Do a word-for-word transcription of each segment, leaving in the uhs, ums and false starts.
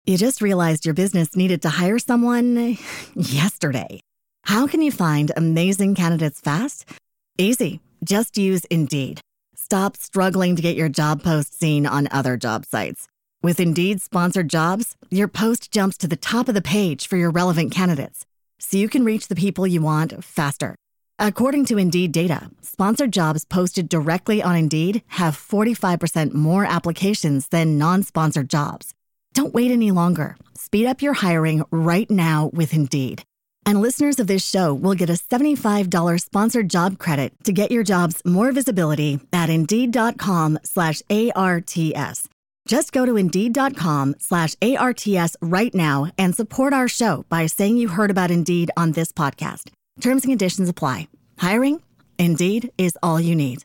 You just realized your business needed to hire someone yesterday. How can you find amazing candidates fast? Easy. Just use Indeed. Stop struggling to get your job post seen on other job sites. With Indeed sponsored jobs, your post jumps to the top of the page for your relevant candidates, so you can reach the people you want faster. According to Indeed data, sponsored jobs posted directly on Indeed have forty-five percent more applications than non-sponsored jobs. Don't wait any longer. Speed up your hiring right now with Indeed. And listeners of this show will get a seventy-five dollars sponsored job credit to get your jobs more visibility at Indeed.com slash ARTS. Just go to Indeed.com slash ARTS right now and support our show by saying you heard about Indeed on this podcast. Terms and conditions apply. Hiring? Indeed is all you need.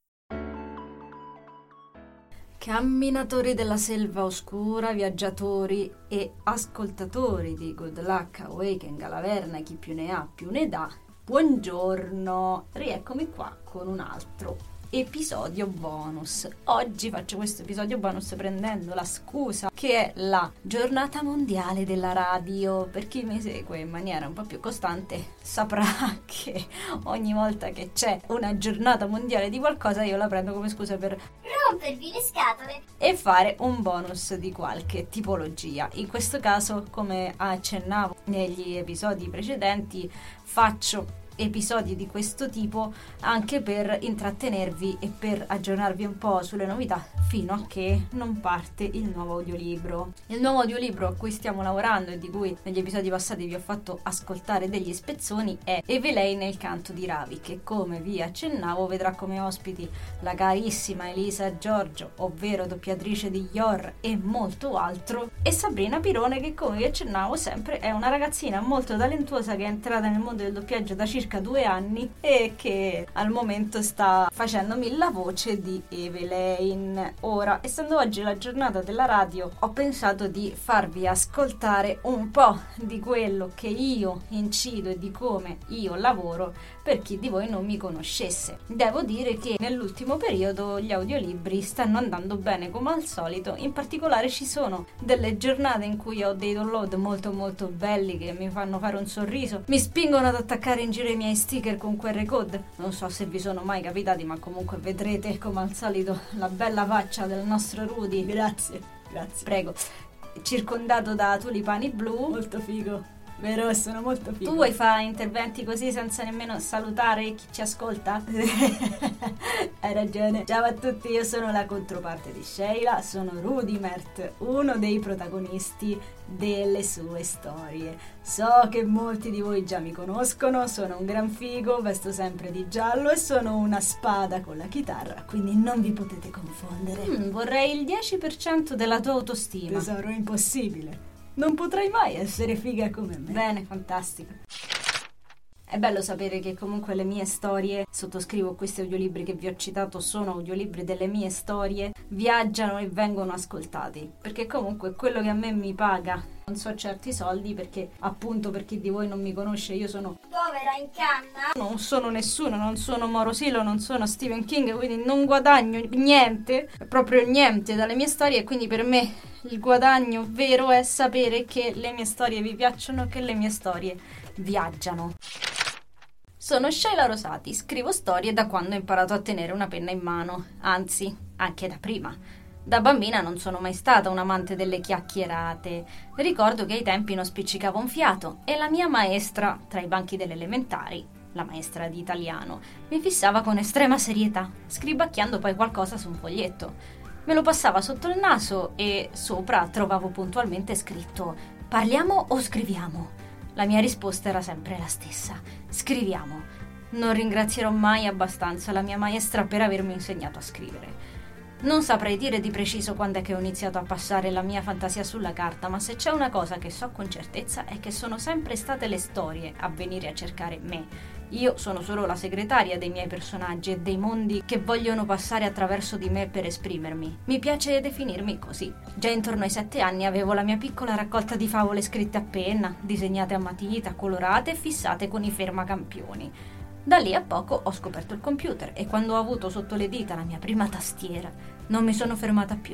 Camminatori della selva oscura, viaggiatori e ascoltatori di Good Luck Awaken, Galaverna e chi più ne ha più ne dà, buongiorno, rieccomi qua con un altro episodio bonus. Oggi faccio questo episodio bonus prendendo la scusa che è la giornata mondiale della radio. Per chi mi segue in maniera un po' più costante saprà che ogni volta che c'è una giornata mondiale di qualcosa io la prendo come scusa per rompervi le scatole e fare un bonus di qualche tipologia. In questo caso, come accennavo negli episodi precedenti, faccio episodi di questo tipo anche per intrattenervi e per aggiornarvi un po' sulle novità fino a che non parte il nuovo audiolibro. Il nuovo audiolibro a cui stiamo lavorando e di cui negli episodi passati vi ho fatto ascoltare degli spezzoni è Evelyn e il canto di Ravi, che come vi accennavo vedrà come ospiti la carissima Elisa Giorgio, ovvero doppiatrice di Yor e molto altro, e Sabrina Pirone, che come vi accennavo sempre è una ragazzina molto talentuosa che è entrata nel mondo del doppiaggio da circa due anni e che al momento sta facendomi la voce di Evelyn. Ora, essendo oggi la giornata della radio, ho pensato di farvi ascoltare un po' di quello che io incido e di come io lavoro per chi di voi non mi conoscesse. Devo dire che nell'ultimo periodo gli audiolibri stanno andando bene come al solito, in particolare ci sono delle giornate in cui ho dei download molto molto belli che mi fanno fare un sorriso, mi spingono ad attaccare in giro i miei sticker con Q R code. Non so se vi sono mai capitati, ma comunque vedrete come al solito la bella faccia del nostro Rudy. Grazie, grazie. Prego. Circondato da tulipani blu. Molto figo. Vero, sono molto figo. Tu vuoi fare interventi così senza nemmeno salutare chi ci ascolta? Hai ragione. Ciao a tutti, io sono la controparte di Sheila, sono Rudy Mert, uno dei protagonisti delle sue storie. So che molti di voi già mi conoscono, sono un gran figo, vesto sempre di giallo e sono una spada con la chitarra, quindi non vi potete confondere. Mm, vorrei il dieci per cento della tua autostima. Tesoro, impossibile. Non potrai mai essere figa come me. Bene, fantastico. È bello sapere che comunque le mie storie, sottoscrivo questi audiolibri che vi ho citato, sono audiolibri delle mie storie, viaggiano e vengono ascoltati, perché comunque quello che a me mi paga, non so certi soldi, perché appunto per chi di voi non mi conosce io sono povera in canna, non sono nessuno, non sono Mauro Silo, non sono Stephen King, quindi non guadagno niente, proprio niente dalle mie storie, e quindi per me il guadagno vero è sapere che le mie storie vi piacciono, che le mie storie viaggiano. Sono Sheila Rosati, scrivo storie da quando ho imparato a tenere una penna in mano, anzi, anche da prima. Da bambina non sono mai stata un amante delle chiacchierate. Ricordo che ai tempi non spiccicavo un fiato e la mia maestra, tra i banchi delle elementari, la maestra di italiano, mi fissava con estrema serietà, scribacchiando poi qualcosa su un foglietto. Me lo passava sotto il naso e sopra trovavo puntualmente scritto «Parliamo o scriviamo?». La mia risposta era sempre la stessa: scriviamo. Non ringrazierò mai abbastanza la mia maestra per avermi insegnato a scrivere. Non saprei dire di preciso quando è che ho iniziato a passare la mia fantasia sulla carta, ma se c'è una cosa che so con certezza è che sono sempre state le storie a venire a cercare me. Io sono solo la segretaria dei miei personaggi e dei mondi che vogliono passare attraverso di me per esprimermi. Mi piace definirmi così. Già intorno ai sette anni avevo la mia piccola raccolta di favole scritte a penna, disegnate a matita, colorate e fissate con i fermacampioni. Da lì a poco ho scoperto il computer e quando ho avuto sotto le dita la mia prima tastiera non mi sono fermata più.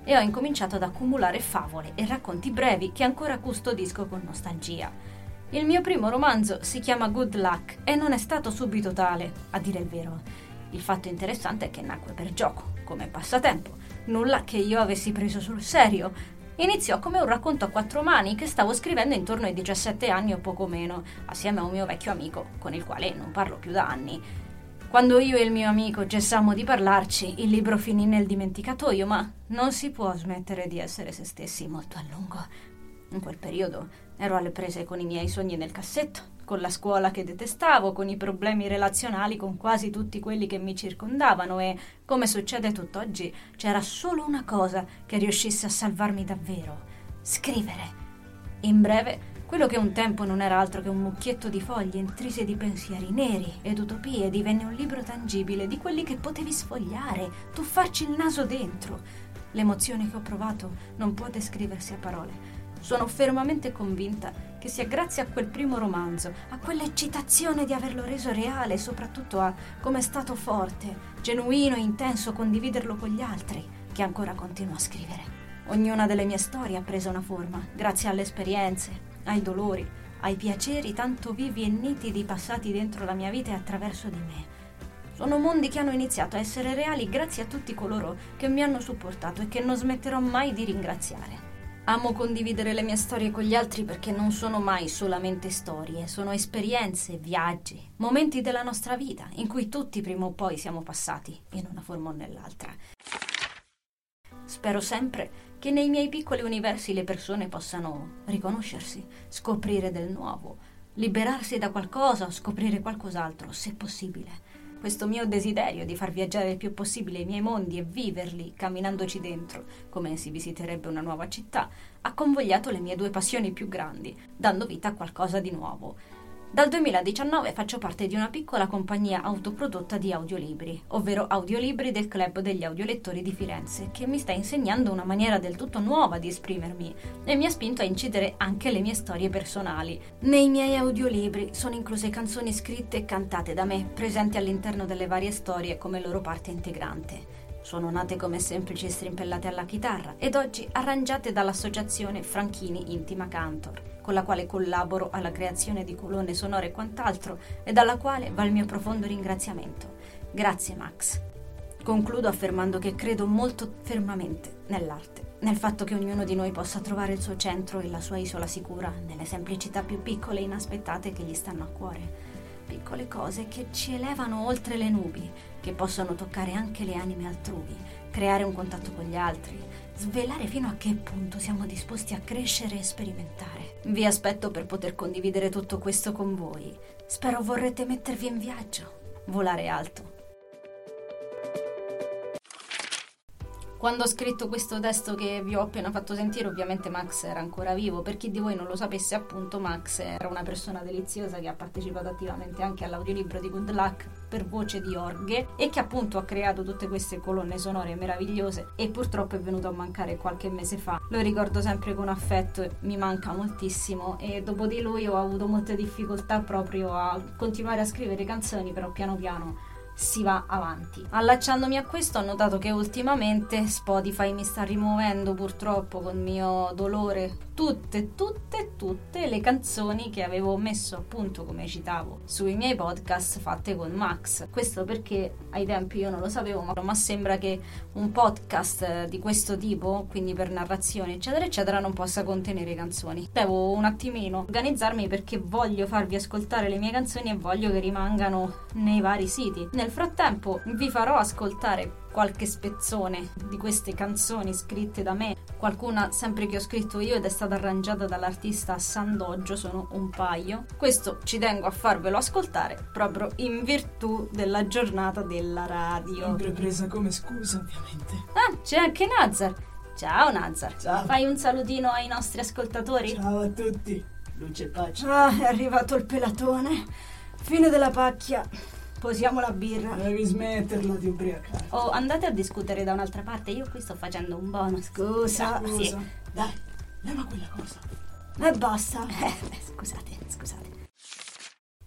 e ho incominciato ad accumulare favole e racconti brevi che ancora custodisco con nostalgia. Il mio primo romanzo si chiama Good Luck e non è stato subito tale, a dire il vero. Il fatto interessante è che nacque per gioco, come passatempo, nulla che io avessi preso sul serio. Iniziò come un racconto a quattro mani che stavo scrivendo intorno ai diciassette anni o poco meno, assieme a un mio vecchio amico, con il quale non parlo più da anni. Quando io e il mio amico cessammo di parlarci, il libro finì nel dimenticatoio, ma non si può smettere di essere se stessi molto a lungo. In quel periodo ero alle prese con i miei sogni nel cassetto, con la scuola che detestavo, con i problemi relazionali con quasi tutti quelli che mi circondavano e, come succede tutt'oggi, c'era solo una cosa che riuscisse a salvarmi davvero: scrivere. In breve, quello che un tempo non era altro che un mucchietto di foglie intrise di pensieri neri ed utopie divenne un libro tangibile di quelli che potevi sfogliare, tuffarci il naso dentro. L'emozione che ho provato non può descriversi a parole. Sono fermamente convinta che sia grazie a quel primo romanzo, a quell'eccitazione di averlo reso reale e soprattutto a come è stato forte, genuino e intenso condividerlo con gli altri, che ancora continuo a scrivere. Ognuna delle mie storie ha preso una forma, grazie alle esperienze, ai dolori, ai piaceri tanto vivi e nitidi passati dentro la mia vita e attraverso di me. Sono mondi che hanno iniziato a essere reali grazie a tutti coloro che mi hanno supportato e che non smetterò mai di ringraziare. Amo condividere le mie storie con gli altri perché non sono mai solamente storie, sono esperienze, viaggi, momenti della nostra vita in cui tutti prima o poi siamo passati, in una forma o nell'altra. Spero sempre che nei miei piccoli universi le persone possano riconoscersi, scoprire del nuovo, liberarsi da qualcosa o scoprire qualcos'altro, se possibile. Questo mio desiderio di far viaggiare il più possibile i miei mondi e viverli camminandoci dentro, come si visiterebbe una nuova città, ha convogliato le mie due passioni più grandi, dando vita a qualcosa di nuovo. Dal duemiladiciannove faccio parte di una piccola compagnia autoprodotta di audiolibri, ovvero Audiolibri del Club degli Audiolettori di Firenze, che mi sta insegnando una maniera del tutto nuova di esprimermi e mi ha spinto a incidere anche le mie storie personali. Nei miei audiolibri sono incluse canzoni scritte e cantate da me, presenti all'interno delle varie storie come loro parte integrante. Sono nate come semplici strimpellate alla chitarra ed oggi arrangiate dall'associazione Franchini Intima Cantor, con la quale collaboro alla creazione di colonne sonore e quant'altro e dalla quale va il mio profondo ringraziamento. Grazie Max. Concludo affermando che credo molto fermamente nell'arte, nel fatto che ognuno di noi possa trovare il suo centro e la sua isola sicura nelle semplicità più piccole e inaspettate che gli stanno a cuore. Piccole cose che ci elevano oltre le nubi, che possono toccare anche le anime altrui, creare un contatto con gli altri, svelare fino a che punto siamo disposti a crescere e sperimentare. Vi aspetto per poter condividere tutto questo con voi. Spero vorrete mettervi in viaggio, volare alto. Quando ho scritto questo testo che vi ho appena fatto sentire, ovviamente Max era ancora vivo. Per chi di voi non lo sapesse, appunto, Max era una persona deliziosa che ha partecipato attivamente anche all'audiolibro di Good Luck per voce di Orghe e che appunto ha creato tutte queste colonne sonore meravigliose e purtroppo è venuto a mancare qualche mese fa. Lo ricordo sempre con affetto e mi manca moltissimo, e dopo di lui ho avuto molte difficoltà proprio a continuare a scrivere canzoni, però piano piano si va avanti. Allacciandomi a questo ho notato che ultimamente Spotify mi sta rimuovendo, purtroppo con mio dolore, tutte, tutte, tutte le canzoni che avevo messo appunto, come citavo, sui miei podcast fatte con Max. Questo perché ai tempi io non lo sapevo, ma, ma sembra che un podcast di questo tipo, quindi per narrazione eccetera eccetera, non possa contenere canzoni. Devo un attimino organizzarmi perché voglio farvi ascoltare le mie canzoni e voglio che rimangano nei vari siti. Nel frattempo vi farò ascoltare qualche spezzone di queste canzoni scritte da me, qualcuna sempre che ho scritto io ed è stata arrangiata dall'artista Sandoggio, sono un paio. Questo ci tengo a farvelo ascoltare proprio in virtù della giornata della radio. Sempre presa come scusa, ovviamente. Ah, c'è anche Nazar. Ciao Nazar. Ciao. Fai un salutino ai nostri ascoltatori? Ciao a tutti. Luce e pace. Ah, è arrivato il pelatone. Fine della pacchia. Posiamo la birra. Devi smetterla di ubriacare. Oh, andate a discutere da un'altra parte, io qui sto facendo un bonus. Scusa. Scusa. Sì. Dai, leva quella cosa. E basta. Eh, scusate, scusate.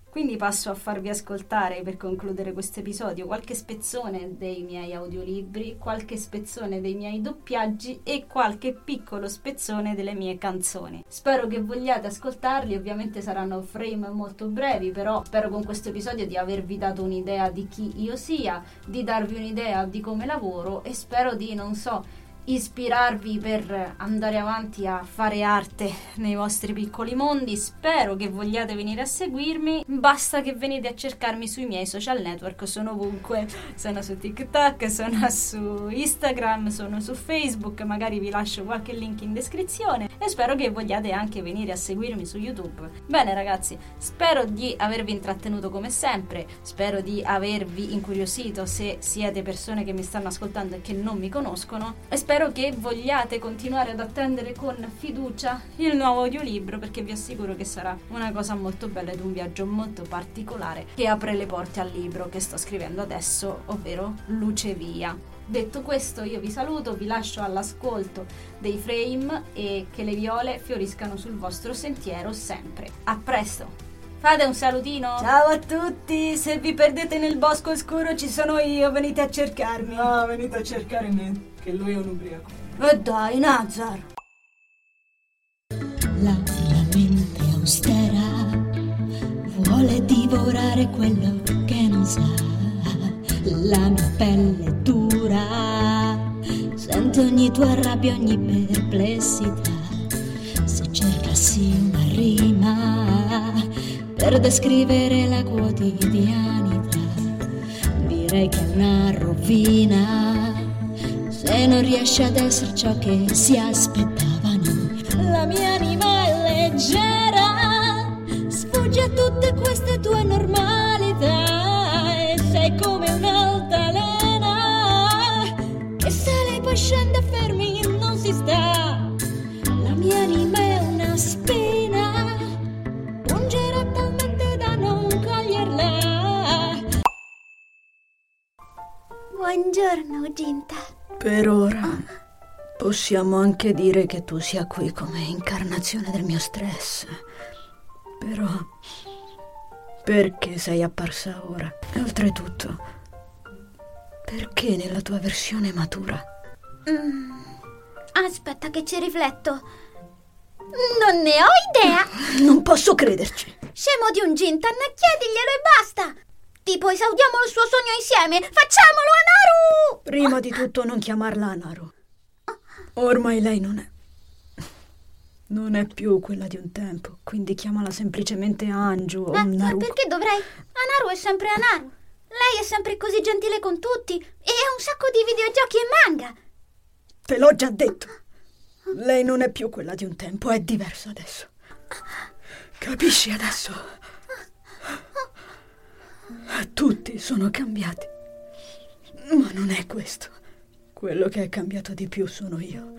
Quindi passo a farvi ascoltare, per concludere questo episodio, qualche spezzone dei miei audiolibri, qualche spezzone dei miei doppiaggi e qualche piccolo spezzone delle mie canzoni. Spero che vogliate ascoltarli, ovviamente saranno frame molto brevi, però spero con questo episodio di avervi dato un'idea di chi io sia, di darvi un'idea di come lavoro e spero di, non so, ispirarvi per andare avanti a fare arte nei vostri piccoli mondi. Spero che vogliate venire a seguirmi, basta che venite a cercarmi sui miei social network, sono ovunque, sono su TikTok, sono su Instagram, sono su Facebook, magari vi lascio qualche link in descrizione e spero che vogliate anche venire a seguirmi su YouTube. Bene ragazzi, spero di avervi intrattenuto come sempre, spero di avervi incuriosito se siete persone che mi stanno ascoltando e che non mi conoscono e spero che vogliate continuare ad attendere con fiducia il nuovo audiolibro, perché vi assicuro che sarà una cosa molto bella ed un viaggio molto particolare che apre le porte al libro che sto scrivendo adesso, ovvero Luce Via. Detto questo, io vi saluto, vi lascio all'ascolto dei frame e che le viole fioriscano sul vostro sentiero sempre. A presto! Fate un salutino! Ciao a tutti, se vi perdete nel bosco oscuro ci sono io, venite a cercarmi. No, venite a cercare me, che lui è un ubriaco. E dai, Nazar! La, la mente austera vuole divorare quello che non sa. La mia pelle è dura, sento ogni tua rabbia, ogni perplessità. Se cercassi una rima per descrivere la quotidianità, direi che è una rovina se non riesce ad essere ciò che si aspettavano. La mia anima è leggera, sfugge a tutte queste tue normalità e sei come un'altalena che sale e poi scende fermi, non si sta. La mia anima è una spina, pungerà talmente da non coglierla. Buongiorno, Ginta. Per ora possiamo anche dire che tu sia qui come incarnazione del mio stress. Però perché sei apparsa ora? E oltretutto, perché nella tua versione matura? Mm, aspetta che ci rifletto. Non ne ho idea. Non posso crederci. Scemo di un Gintan, chiediglielo e basta. Tipo, esaudiamo il suo sogno insieme. Facciamolo, Anaru! Prima di tutto non chiamarla Anaru. Ormai lei non è Non è più quella di un tempo, quindi chiamala semplicemente Anju o Ma, Naruko. ma perché dovrei? Anaru è sempre Anaru. Lei è sempre così gentile con tutti e ha un sacco di videogiochi e manga. Te l'ho già detto. Lei non è più quella di un tempo, è diversa adesso. Capisci adesso? Tutti sono cambiati. Ma non è questo. Quello che è cambiato di più sono io.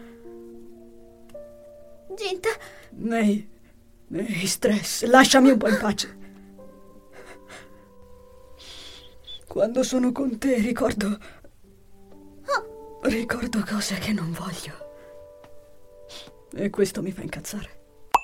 Ginta. Nei, nei stress, lasciami un po' in pace. Quando sono con te ricordo... Ricordo cose che non voglio. E questo mi fa incazzare.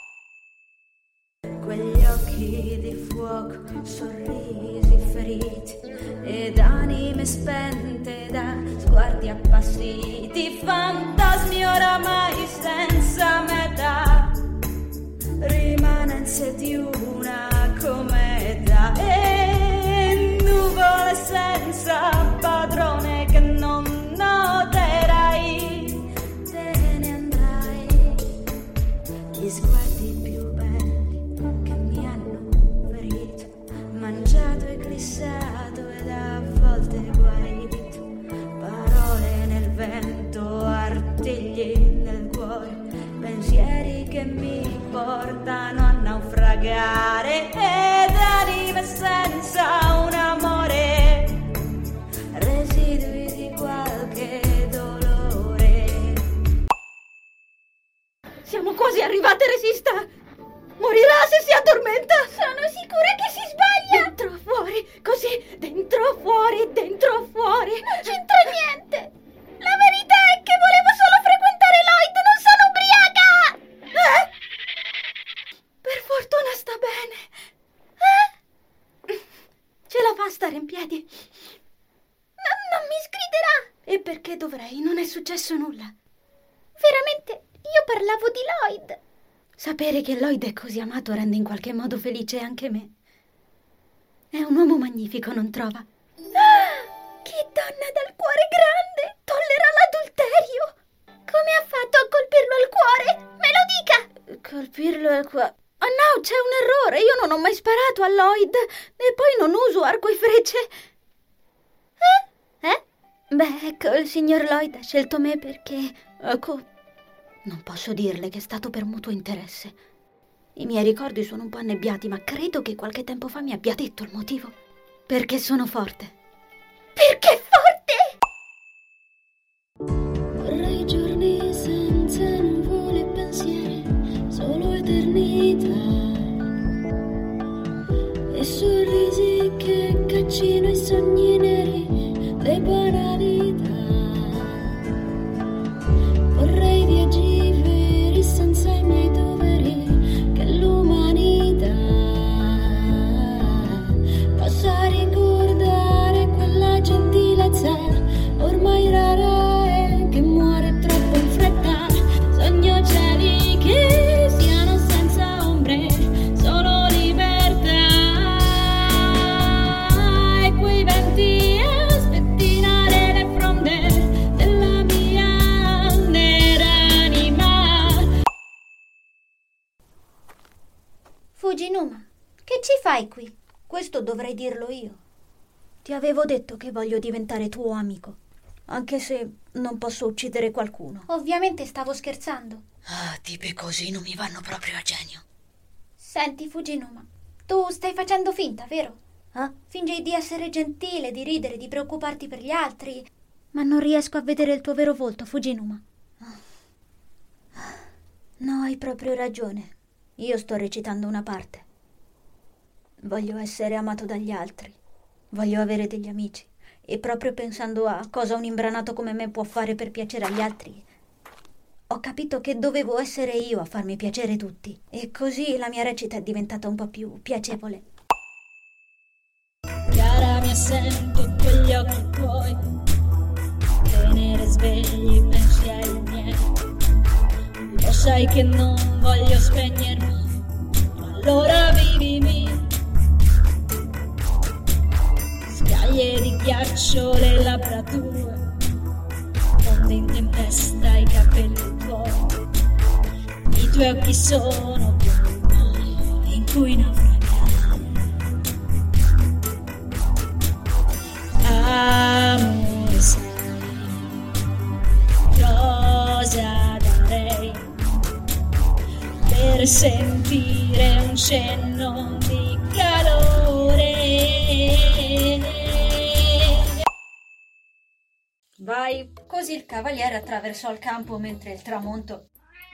Quegli occhi di fuoco, sorrisi feriti ed anime spente da sguardi appassiti, fantasmi oramai senza metà, rimanenze di una cometa e nuvole senza padrone che non noterai, te ne andrai. Gli sguardi più mangiato e glissato ed a volte guarito, parole nel vento, artigli nel cuore, pensieri che mi portano a naufragare ed anime senza un amore, residui di qualche dolore. Siamo quasi arrivate, resista. Morirà se si addormenta! Sono sicura che si sbaglia! Dentro, fuori, così, dentro, fuori, dentro, fuori! Non c'entra niente! La verità è che volevo solo frequentare Lloyd, non sono ubriaca! Eh? Per fortuna sta bene! Eh? stare in piedi. No, non mi sgriderà! E perché dovrei? Non è successo nulla. Veramente, io parlavo di Lloyd. Sapere che Lloyd è così amato rende in qualche modo felice anche me. È un uomo magnifico, non trova? Ah, che donna dal cuore grande! Tollera l'adulterio! Come ha fatto a colpirlo al cuore? Me lo dica! Colpirlo al cuore? Oh no, c'è un errore! Io non ho mai sparato a Lloyd! E poi non uso arco e frecce! Eh? Eh? Beh, ecco, il signor Lloyd ha scelto me perché... Ecco, non posso dirle che è stato per mutuo interesse. I miei ricordi sono un po' annebbiati, ma credo che qualche tempo fa mi abbia detto il motivo. Perché sono forte. Perché forte? Vorrei giorni senza nuvole e pensieri, solo eternità. E sorrisi che caccino i sogni neri, le banalità. Vorrei viaggi veri senza i miei doveri, che l'umanità possa ricordare quella gentilezza ormai rara e che muore troppo in fretta. Sogno cieli che siano senza ombre, solo libertà. E quei venti a spettinare le fronde della mia nera anima. Fujinuma, che ci fai qui? Questo dovrei dirlo io. Ti avevo detto che voglio diventare tuo amico, anche se non posso uccidere qualcuno. Ovviamente stavo scherzando. Ah, tipi così non mi vanno proprio a genio. Senti, Fujinuma, tu stai facendo finta, vero? Eh? Fingi di essere gentile, di ridere, di preoccuparti per gli altri, ma non riesco a vedere il tuo vero volto, Fujinuma. No, hai proprio ragione. Io sto recitando una parte. Voglio essere amato dagli altri. Voglio avere degli amici. E proprio pensando a cosa un imbranato come me può fare per piacere agli altri, ho capito che dovevo essere io a farmi piacere tutti. E così la mia recita è diventata un po' più piacevole. Cara mia, sento quegli occhi tuoi, tenere svegli i pensieri miei. Lo sai che non voglio spegnermi, ma allora vivimi. Scaglie di ghiaccio, le labbra tue, onde in tempesta i capelli tuoi. I tuoi occhi sono come il mare in cui naufragare. Amore, sai cosa darei per sentire un cenno di calore. Vai. Così il cavaliere attraversò il campo mentre il tramonto...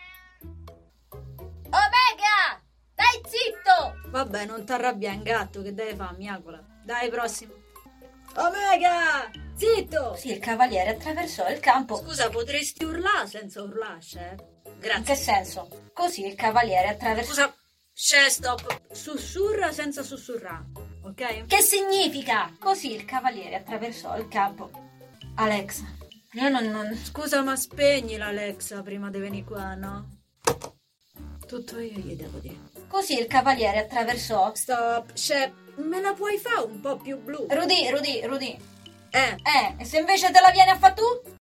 Omega! Stai zitto! Vabbè, non t'arrabbiare, un gatto, che deve fare, miagola. Dai, prossimo. Omega! Zitto! Così il cavaliere attraversò il campo... Scusa, potresti urlare senza urlasce, eh? Grazie. In che senso? Così il cavaliere attraversò... Scusa, c'è stop. Sussurra senza sussurrare, ok? Che significa? Così il cavaliere attraversò il campo... Alexa, io non, non... Scusa, ma spegni l'Alexa prima di venire qua, no? Tutto io gli devo dire. Così il cavaliere attraversò... Stop, c'è... Me la puoi fare un po' più blu? Rudy, Rudy, Rudy. Eh. Eh, e se invece te la vieni a fare tu?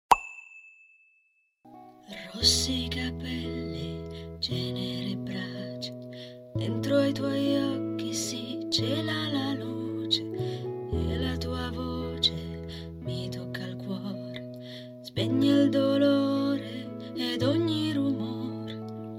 Rossi capelli, cenere braccia, dentro i tuoi occhi si cela la luce e la tua voce mi tocca il cuore, spegne il dolore ed ogni rumore.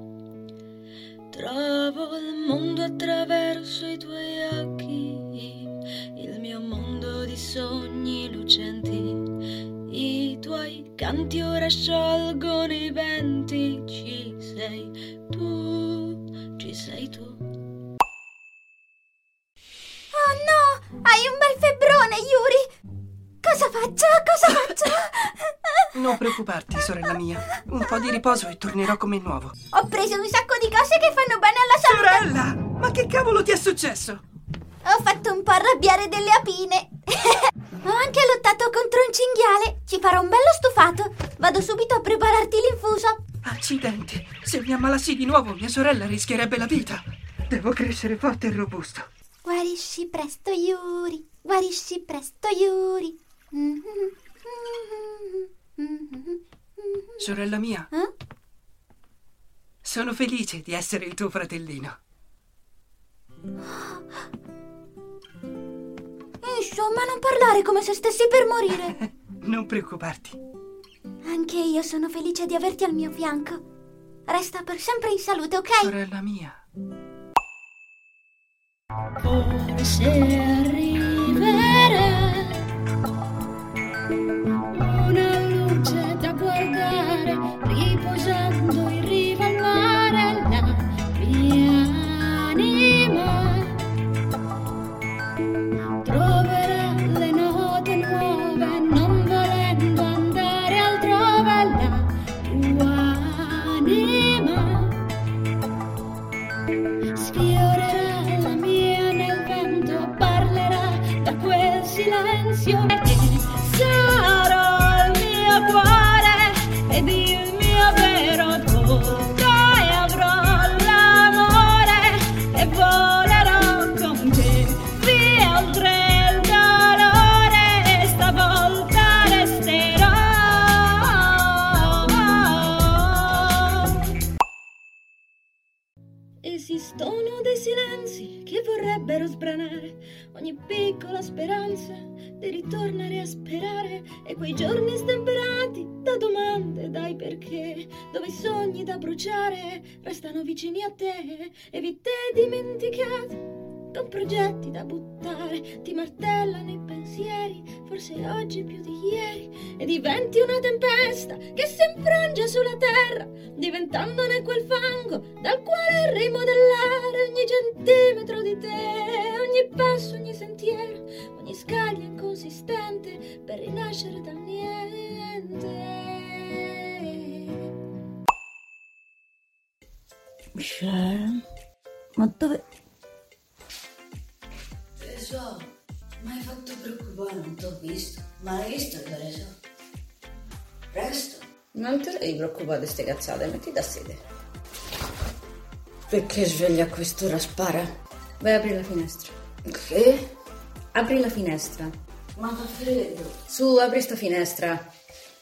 Trovo il mondo attraverso i tuoi occhi, il mio mondo di sogni lucenti. I tuoi canti ora sciolgono i venti, ci sei tu, ci sei tu. Oh no, hai un bel febbrone, Yuri! Cosa faccio? Cosa faccio? Non preoccuparti, sorella mia. Un po' di riposo e tornerò come nuovo. Ho preso un sacco di cose che fanno bene alla salute. Sorella! Ma che cavolo ti è successo? Ho fatto un po' arrabbiare delle apine. Ho anche lottato contro un cinghiale. Ci farò un bello stufato. Vado subito a prepararti l'infuso. Accidenti, se mi ammalassi di nuovo mia sorella rischierebbe la vita. Devo crescere forte e robusto. Guarisci presto, Yuri. Guarisci presto, Yuri. Sorella mia, Eh? sono felice di essere il tuo fratellino. Insomma, non parlare come se stessi per morire. Non preoccuparti. Anche io sono felice di averti al mio fianco. Resta per sempre in salute, ok? Sorella mia. Forse arriverà una luce da guardare, riposando in riva al mare, la mia anima troverà le note nuove, non volendo andare altrove, la tua anima sfiorerà la mia nel vento, parlerà da quel silenzio e sarò il mio cuore ed il mio vero volto e avrò l'amore e volerò con te via oltre il dolore e stavolta resterò. Esistono dei silenzi che vorrebbero sbranare ogni piccola speranza di ritornare a sperare, e quei giorni stemperati da domande, dai perché, dove i sogni da bruciare restano vicini a te e vite dimenticate, con progetti da buttare, ti martellano i pensieri, forse oggi più di ieri, e diventi una tempesta che si infrange sulla terra, diventandone quel fango dal quale rimodellare ogni centimetro di te, ogni passo, ogni sentiero, ogni scaglia inconsistente per rinascere dal niente. Sharon? Ma dove... Tesoro, mi hai fatto preoccupare, non t'ho visto. Ma hai visto, Tesoro? Presto. Non te devi preoccupare di ste cazzate, metti da sede. Perché sveglia a quest'ora, spara? Vai, apri la finestra. Che? Apri la finestra. Ma fa freddo. Su, apri sta finestra.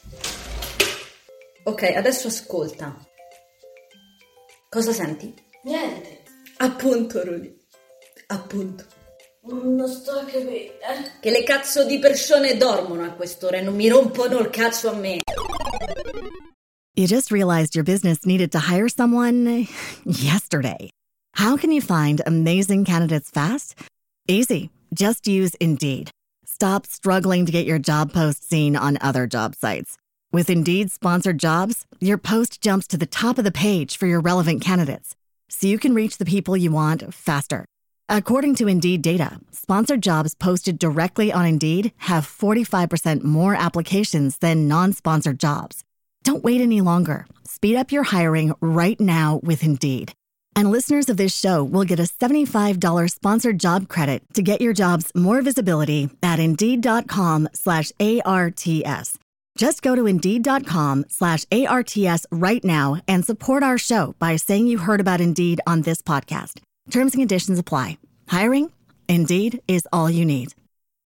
Ok, adesso ascolta. Cosa senti? Niente. Appunto, Rudy. Appunto. Non sto a capire, eh? Che le cazzo di persone dormono a quest'ora e non mi rompono il cazzo a me. You just realized your business needed to hire someone yesterday. How can you find amazing candidates fast? Easy. Just use Indeed. Stop struggling to get your job post seen on other job sites. With Indeed sponsored jobs, your post jumps to the top of the page for your relevant candidates, so you can reach the people you want faster. According to Indeed data, sponsored jobs posted directly on Indeed have forty-five percent more applications than non-sponsored jobs. Don't wait any longer. Speed up your hiring right now with Indeed. And listeners of this show will get a seventy-five dollars sponsored job credit to get your jobs more visibility at Indeed.com slash ARTS. Just go to Indeed.com slash ARTS right now and support our show by saying you heard about Indeed on this podcast. Terms and conditions apply. Hiring? Indeed is all you need.